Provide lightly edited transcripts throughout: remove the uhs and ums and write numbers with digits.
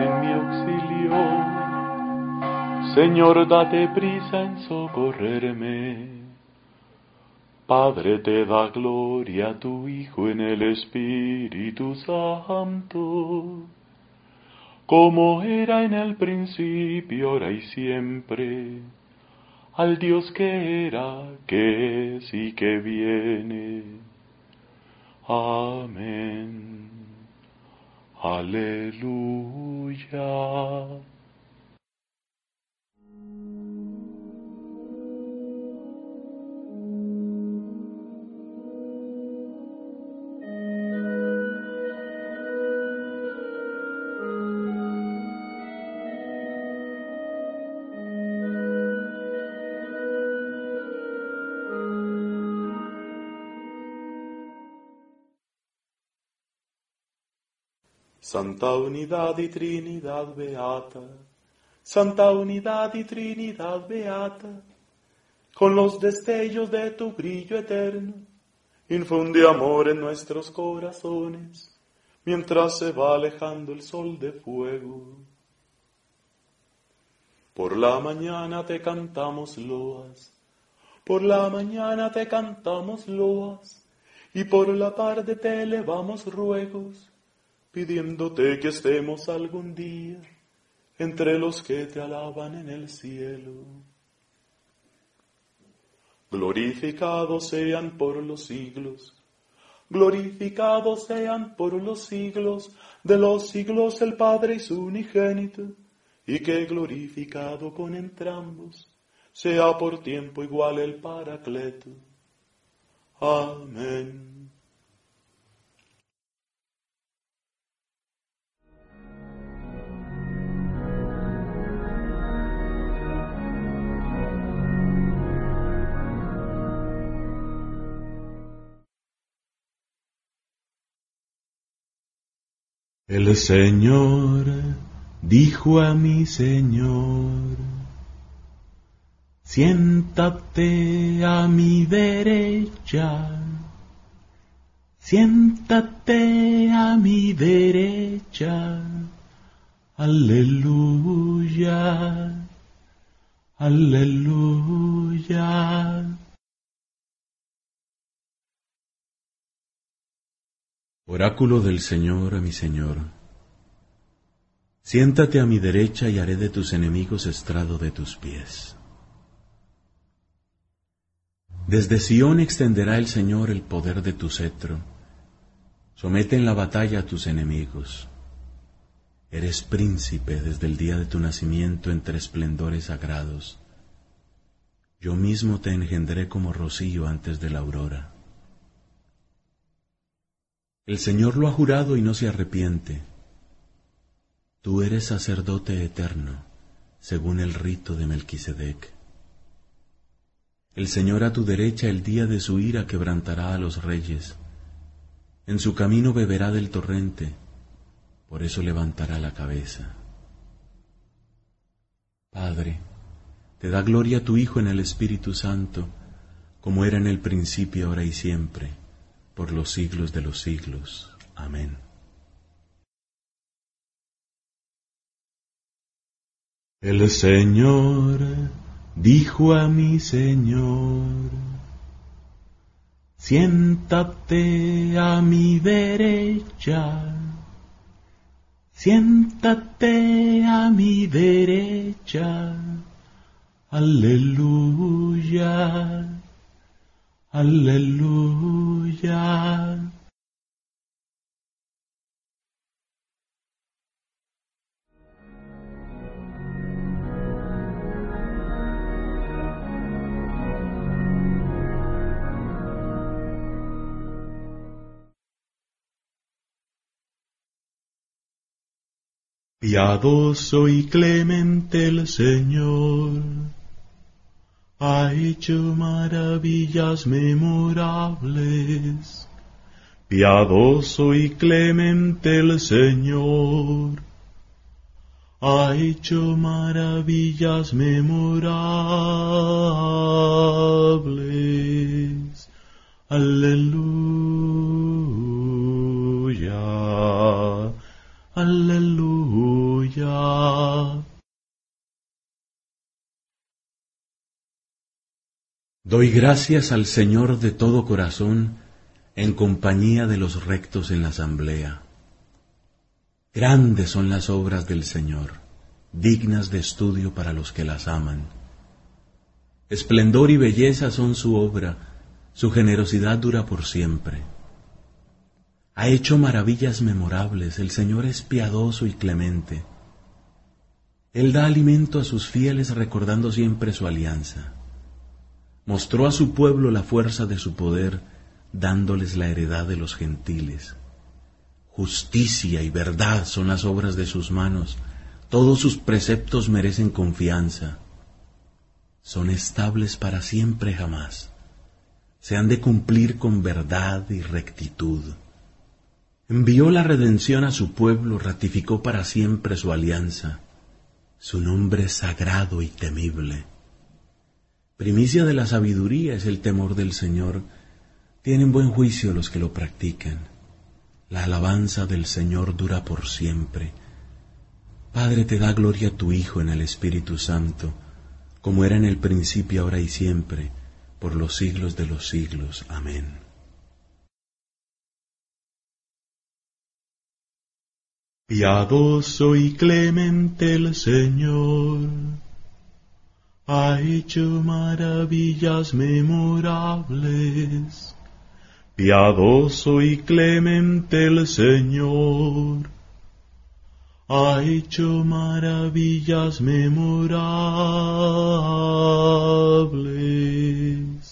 en mi auxilio. Señor, date prisa en socorrerme. Padre, te da gloria a tu Hijo en el Espíritu Santo, como era en el principio, ahora y siempre, al Dios que era, que es y que viene. Amén. Aleluya. Santa Unidad y Trinidad Beata, Santa Unidad y Trinidad Beata, con los destellos de tu brillo eterno, infunde amor en nuestros corazones, mientras se va alejando el sol de fuego. Por la mañana te cantamos loas, por la mañana te cantamos loas, y por la tarde te elevamos ruegos, pidiéndote que estemos algún día entre los que te alaban en el cielo. Glorificados sean por los siglos, glorificados sean por los siglos de los siglos el Padre y su unigénito, y que glorificado con entrambos sea por tiempo igual el Paracleto. Amén. El Señor dijo a mi Señor: siéntate a mi derecha, siéntate a mi derecha. Aleluya, aleluya. Oráculo del Señor a mi Señor: siéntate a mi derecha y haré de tus enemigos estrado de tus pies. Desde Sión extenderá el Señor el poder de tu cetro. Somete en la batalla a tus enemigos. Eres príncipe desde el día de tu nacimiento entre esplendores sagrados. Yo mismo te engendré como rocío antes de la aurora. El Señor lo ha jurado y no se arrepiente. Tú eres sacerdote eterno, según el rito de Melquisedec. El Señor a tu derecha el día de su ira quebrantará a los reyes. En su camino beberá del torrente, por eso levantará la cabeza. Padre, te da gloria a tu Hijo en el Espíritu Santo, como era en el principio, ahora y siempre, por los siglos de los siglos. Amén. El Señor dijo a mi Señor: siéntate a mi derecha, siéntate a mi derecha. Aleluya, aleluya. Piadoso y clemente el Señor, ha hecho maravillas memorables. Piadoso y clemente el Señor, ha hecho maravillas memorables. Aleluya, aleluya. Aleluya. Doy gracias al Señor de todo corazón, en compañía de los rectos en la asamblea. Grandes son las obras del Señor, dignas de estudio para los que las aman. Esplendor y belleza son su obra, su generosidad dura por siempre. Ha hecho maravillas memorables, el Señor es piadoso y clemente. Él da alimento a sus fieles recordando siempre su alianza. Mostró a su pueblo la fuerza de su poder, dándoles la heredad de los gentiles. Justicia y verdad son las obras de sus manos, todos sus preceptos merecen confianza. Son estables para siempre jamás, se han de cumplir con verdad y rectitud. Envió la redención a su pueblo, ratificó para siempre su alianza. Su nombre es sagrado y temible. Primicia de la sabiduría es el temor del Señor. Tienen buen juicio los que lo practican. La alabanza del Señor dura por siempre. Padre, te da gloria a tu Hijo en el Espíritu Santo, como era en el principio, ahora y siempre, por los siglos de los siglos. Amén. Piadoso y clemente el Señor, ha hecho maravillas memorables. Piadoso y clemente el Señor, ha hecho maravillas memorables.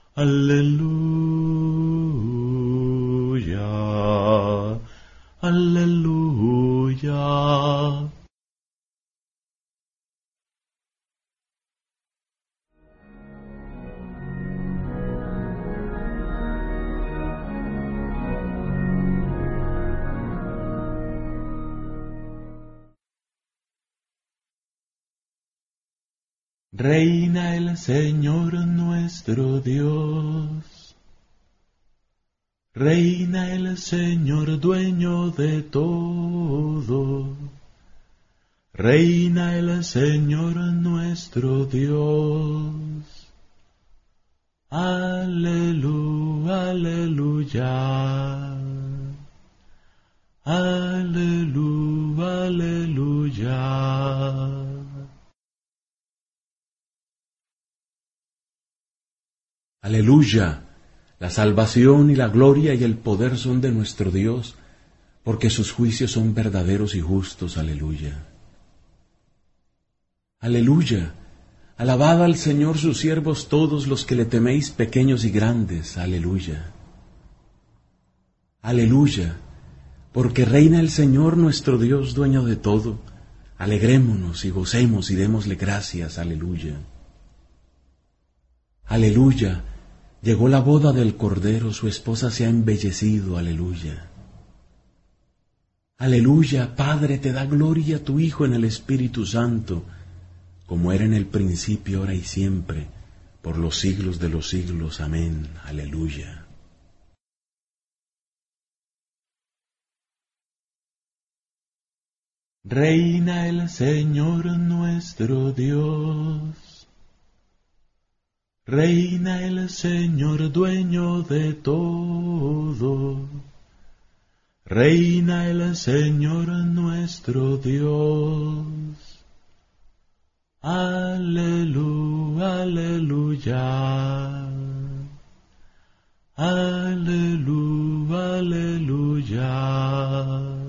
Aleluya, aleluya. Reina el Señor nuestro Dios, reina el Señor dueño de todo, reina el Señor nuestro Dios. Aleluya, aleluya, aleluya, aleluya. Aleluya, la salvación y la gloria y el poder son de nuestro Dios, porque sus juicios son verdaderos y justos. Aleluya. Aleluya, alabad al Señor sus siervos todos los que le teméis, pequeños y grandes. Aleluya. Aleluya, porque reina el Señor nuestro Dios, dueño de todo. Alegrémonos y gocemos y démosle gracias. Aleluya. Aleluya, llegó la boda del Cordero, su esposa se ha embellecido. Aleluya. Aleluya, Padre, te da gloria a tu Hijo en el Espíritu Santo, como era en el principio, ahora y siempre, por los siglos de los siglos. Amén. Aleluya. Reina el Señor nuestro Dios, reina el Señor dueño de todo, reina el Señor nuestro Dios. Aleluya, aleluya, aleluya, aleluya.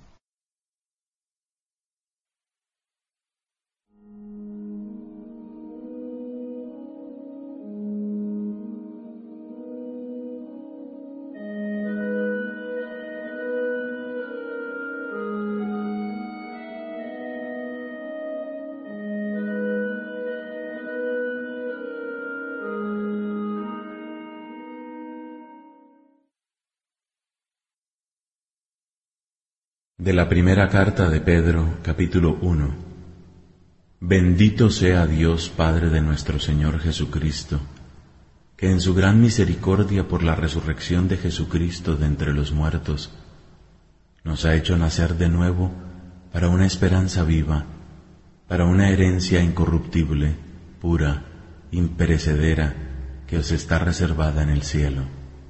De la primera carta de Pedro, capítulo 1. Bendito sea Dios, Padre de nuestro Señor Jesucristo, que en su gran misericordia por la resurrección de Jesucristo de entre los muertos, nos ha hecho nacer de nuevo para una esperanza viva, para una herencia incorruptible, pura, imperecedera, que os está reservada en el cielo.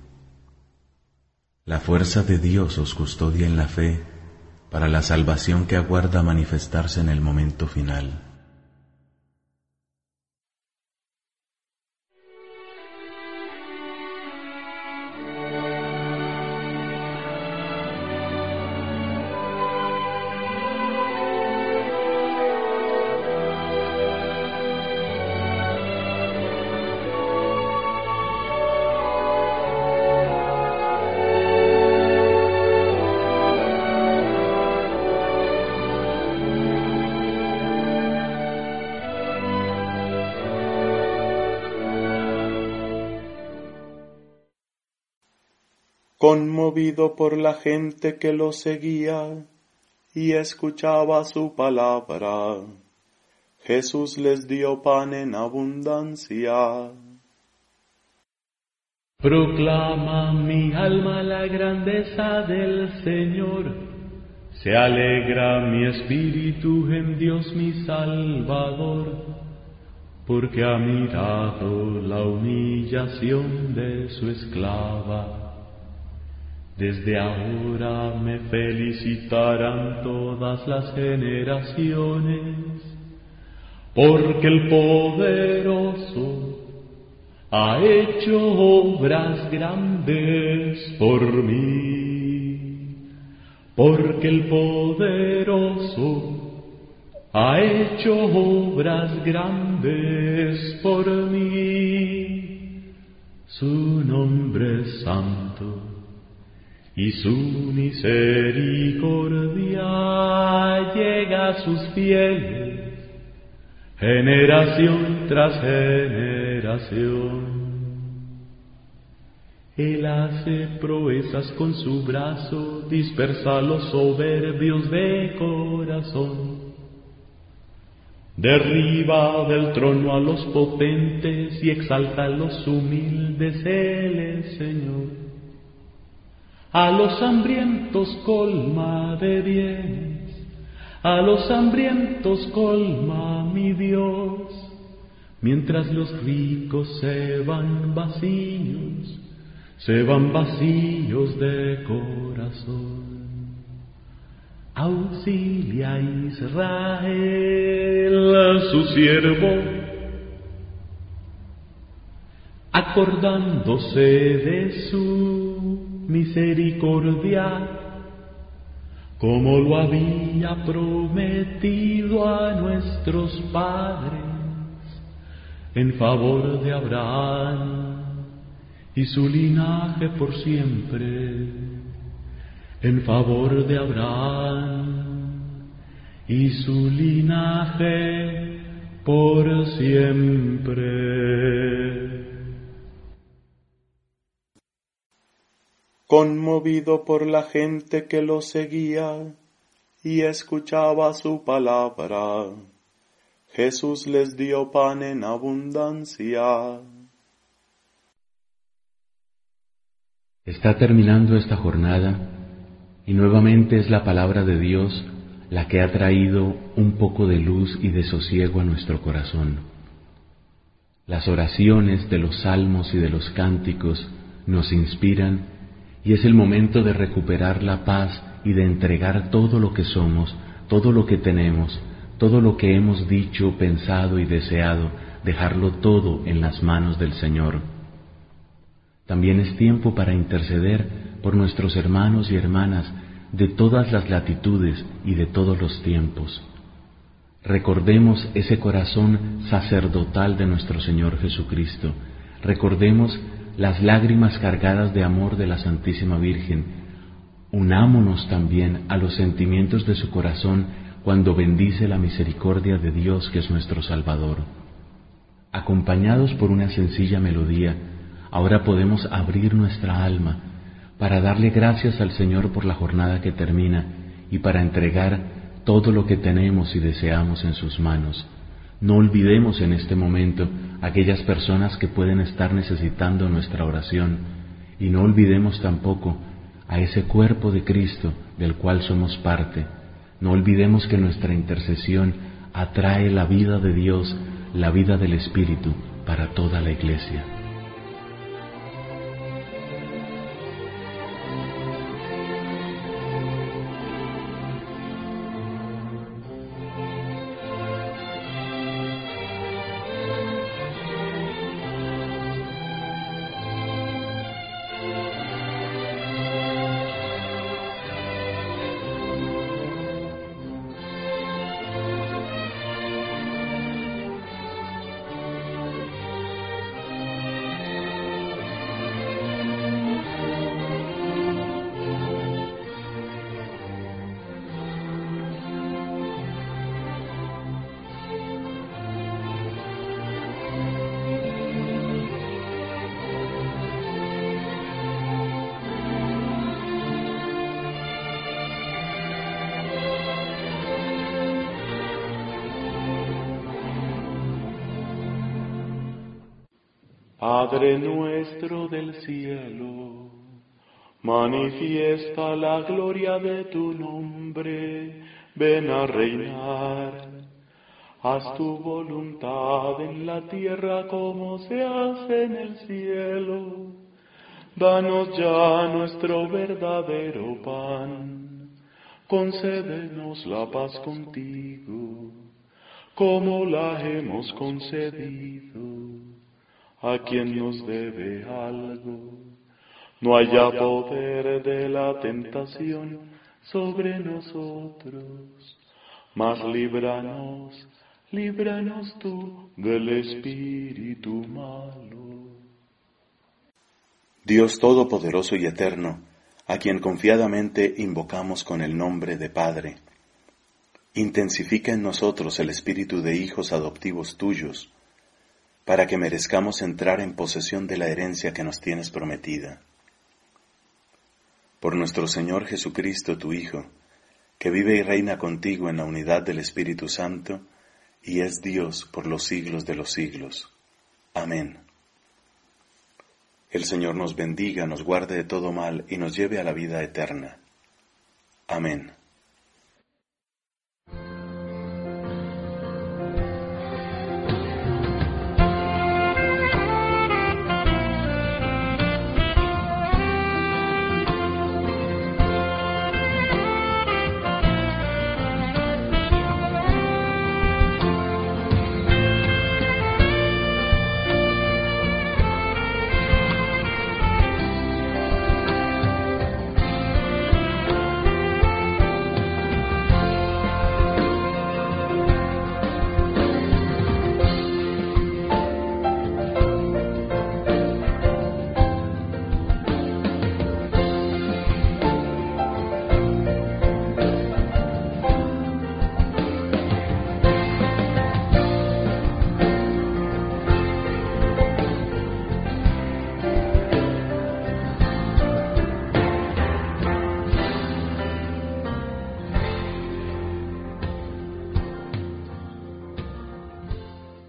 La fuerza de Dios os custodia en la fe para la salvación que aguarda manifestarse en el momento final. Conmovido por la gente que lo seguía y escuchaba su palabra, Jesús les dio pan en abundancia. Proclama mi alma la grandeza del Señor, se alegra mi espíritu en Dios mi Salvador, porque ha mirado la humillación de su esclava. Desde ahora me felicitarán todas las generaciones, porque el poderoso ha hecho obras grandes por mí, porque el poderoso ha hecho obras grandes por mí. Su nombre es santo y su misericordia llega a sus fieles, generación tras generación. Él hace proezas con su brazo, dispersa a los soberbios de corazón. Derriba del trono a los potentes y exalta a los humildes, Él es Señor. A los hambrientos colma de bienes, a los hambrientos colma mi Dios, mientras los ricos se van vacíos de corazón. Auxilia a Israel, su siervo, acordándose de su misericordia, como lo había prometido a nuestros padres, en favor de Abraham y su linaje por siempre, en favor de Abraham y su linaje por siempre. Conmovido por la gente que lo seguía y escuchaba su palabra, Jesús les dio pan en abundancia. Está terminando esta jornada y nuevamente es la palabra de Dios la que ha traído un poco de luz y de sosiego a nuestro corazón. Las oraciones de los salmos y de los cánticos nos inspiran y es el momento de recuperar la paz y de entregar todo lo que somos, todo lo que tenemos, todo lo que hemos dicho, pensado y deseado, dejarlo todo en las manos del Señor. También es tiempo para interceder por nuestros hermanos y hermanas de todas las latitudes y de todos los tiempos. Recordemos ese corazón sacerdotal de nuestro Señor Jesucristo. Recordemos las lágrimas cargadas de amor de la Santísima Virgen. Unámonos también a los sentimientos de su corazón cuando bendice la misericordia de Dios que es nuestro Salvador. Acompañados por una sencilla melodía, ahora podemos abrir nuestra alma para darle gracias al Señor por la jornada que termina y para entregar todo lo que tenemos y deseamos en sus manos. No olvidemos en este momento aquellas personas que pueden estar necesitando nuestra oración y no olvidemos tampoco a ese cuerpo de Cristo del cual somos parte. No olvidemos que nuestra intercesión atrae la vida de Dios, la vida del Espíritu para toda la Iglesia. Padre nuestro del cielo, manifiesta la gloria de tu nombre, ven a reinar. Haz tu voluntad en la tierra como se hace en el cielo. Danos ya nuestro verdadero pan, concédenos la paz contigo, como la hemos concedido a quien nos debe algo. No haya poder de la tentación sobre nosotros, mas líbranos tú del espíritu malo. Dios Todopoderoso y Eterno, a quien confiadamente invocamos con el nombre de Padre, intensifica en nosotros el espíritu de hijos adoptivos tuyos, para que merezcamos entrar en posesión de la herencia que nos tienes prometida. Por nuestro Señor Jesucristo, tu Hijo, que vive y reina contigo en la unidad del Espíritu Santo, y es Dios por los siglos de los siglos. Amén. El Señor nos bendiga, nos guarde de todo mal y nos lleve a la vida eterna. Amén.